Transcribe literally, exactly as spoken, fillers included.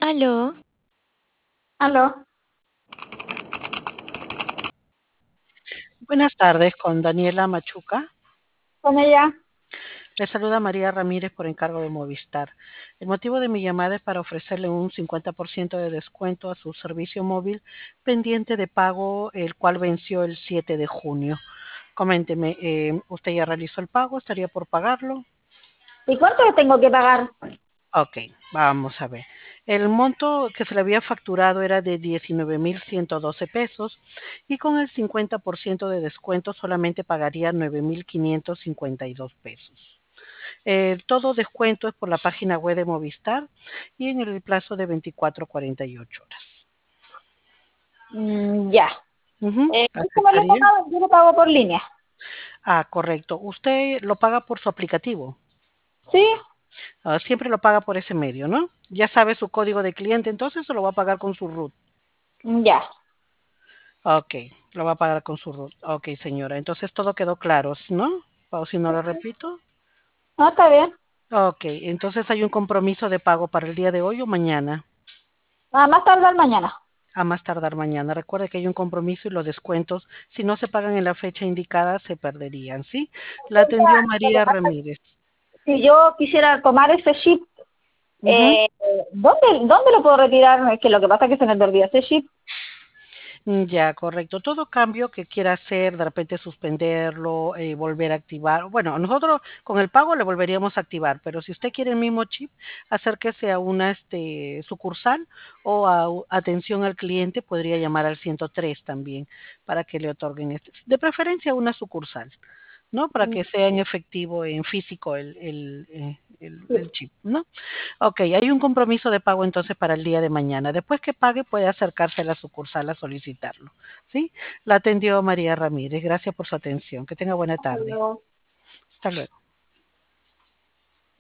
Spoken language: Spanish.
Aló, Aló, Buenas tardes, con Daniela Machuca. con ella. Le saluda María Ramírez por encargo de Movistar. El motivo de mi llamada es para ofrecerle un cincuenta por ciento de descuento a su servicio móvil pendiente de pago, el cual venció el siete de junio. Coménteme, eh, ¿usted ya realizó el pago? ¿Estaría por pagarlo? ¿Y cuánto le tengo que pagar? Ok, vamos a ver. El monto que se le había facturado era de diecinueve mil ciento doce pesos y con el cincuenta por ciento de descuento solamente pagaría nueve mil quinientos cincuenta y dos pesos. Eh, todo descuento es por la página web de Movistar y en el plazo de veinticuatro a cuarenta y ocho horas. Mm, ya. Ujú, Eh, ¿cómo le he ¿aceptaría? pagado? Yo lo pago por línea. Ah, correcto. ¿Usted lo paga por su aplicativo? ¿Sí? Ah, siempre lo paga por ese medio, ¿no? Ya sabe su código de cliente, entonces se lo va a pagar con su RUT. Mm, ya. Ok, lo va a pagar con su RUT. Ok, señora. Entonces todo quedó claro, ¿no? O si no lo repito. No, está bien. Ok, entonces hay un compromiso de pago para el día de hoy o mañana. Nada más tardar mañana. A más tardar mañana. Recuerde que hay un compromiso y los descuentos, si no se pagan en la fecha indicada, se perderían, ¿sí? La atendió Lo que María pasa es Ramírez. que si yo quisiera tomar ese chip, Ujú. eh, ¿dónde, ¿dónde lo puedo retirar? Es que lo que pasa es que se me olvidó ese chip. Mm, Ya, correcto. Todo cambio que quiera hacer, de repente suspenderlo, eh, volver a activar. Bueno, nosotros con el pago le volveríamos a activar, pero si usted quiere el mismo chip, acérquese a una este, sucursal o a u- atención al cliente, podría llamar al ciento tres también para que le otorguen este. De preferencia una sucursal, ¿no? Para Mm, que sea en efectivo, en físico el, el, eh, el, sí. el chip, ¿no? Ok, hay un compromiso de pago entonces para el día de mañana. Después que pague puede acercarse a la sucursal a solicitarlo, ¿sí? La atendió María Ramírez. Gracias por su atención. Que tenga buena tarde. Pero Hasta luego.